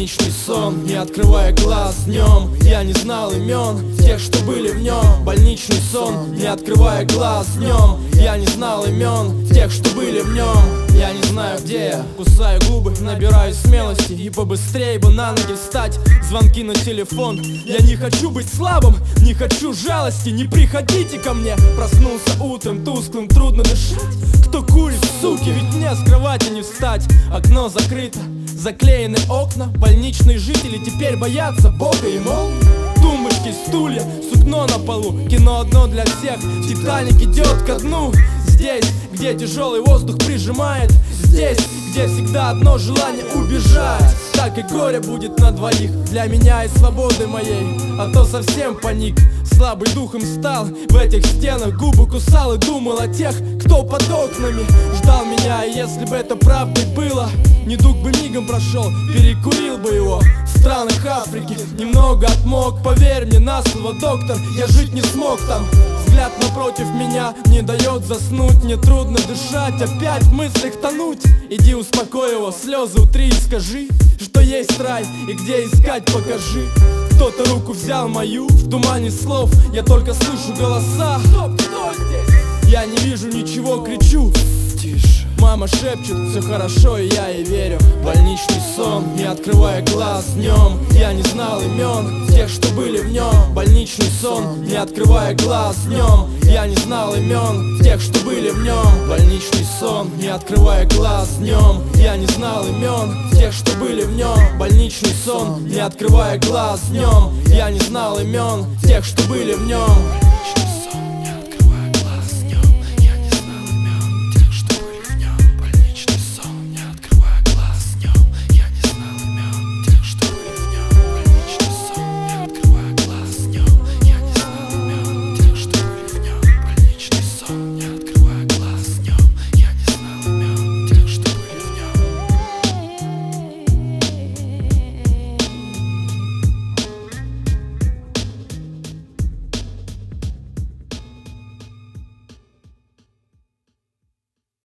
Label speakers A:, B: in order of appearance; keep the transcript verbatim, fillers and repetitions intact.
A: больничный сон, не открывая глаз днем. Я не знал имен тех, что были в нем. Больничный сон, не открывая глаз днем. Я не знал имен тех, что были в нем. Я не знаю, где я, кусаю губы, набираю смелости и побыстрее бы на ноги встать. Звонки на телефон. Я не хочу быть слабым, не хочу жалости. Не приходите ко мне. Проснулся утром тусклым, трудно дышать. Кто курит, суки, ведь мне с кровати не встать. Окно закрыто, заклеены окна. Больничные жители теперь боятся Бога и молнии. Тумбочки, стулья, сукно на полу. Кино одно для всех, Титаник идет ко дну. Здесь, где тяжелый воздух прижимает. Здесь, где всегда одно желание убежать. Так и горе будет на двоих, для меня и свободы моей. А то совсем паник, слабый духом стал. В этих стенах губы кусал и думал о тех, кто под окнами ждал меня. И если бы это правдой было, недуг бы мигом прошел, перекурил бы его. В странах Африки немного отмок. Поверь мне на слово, доктор, я жить не смог там. Взгляд напротив меня не дает заснуть. Мне трудно дышать, опять в мыслях тонуть. Иди успокой его, слезы утри и скажи, что есть рай и где искать покажи. Кто-то руку взял мою, в тумане слов я только слышу голоса. Стоп, кто здесь? Я не вижу ничего, кричу. Тише. Мама шепчет, все хорошо, и я ей верю. Больничный сон, не открывая глаз днем. Я не знал имен тех, что были в нем. Больничный сон, не открывая глаз днем. Я не знал имен тех, что были в нем. Больничный сон, не открывая глаз днем. Я не знал имен тех, что были в нем. Больничный сон, не открывая глаз днем. Я не знал имен тех, что были в нем.